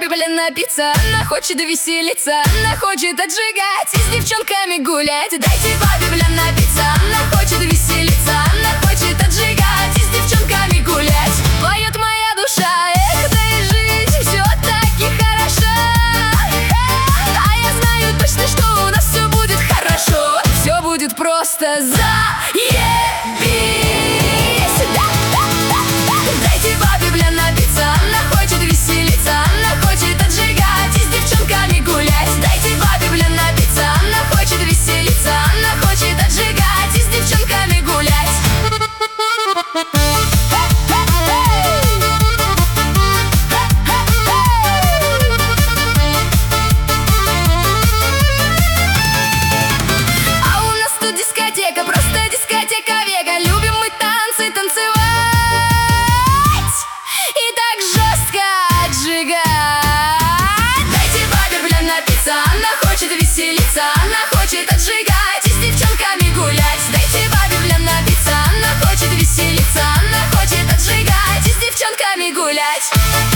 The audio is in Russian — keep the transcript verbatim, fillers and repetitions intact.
бабе, блин, напиться. Она хочет веселиться, она хочет отжигать и с девчонками гулять. Дайте бабе, блин, напиться. Она хочет веселиться, она хочет отжигать и с девчонками гулять. Поет моя душа, эх, да и жизнь все-таки хороша. А я знаю точно, что у нас все будет хорошо. Все будет просто заебись. Дайте бабе, блин, напиться. Она хочет веселиться, она хочет отжигать и с девчонками гулять. Дайте бабе, блин, напиться. Она хочет веселиться, она хочет отжигать и с девчонками гулять. А у нас тут дискотека, просто дискотека века. Любим мы танцы танцевать и так жестко отжигать. Дайте бабе, блин, напиться. Она хочет веселиться, она хочет отжигать и с девчонками гулять. Дайте бабе, блин, напиться. Она хочет веселиться, она хочет отжигать и с девчонками гулять.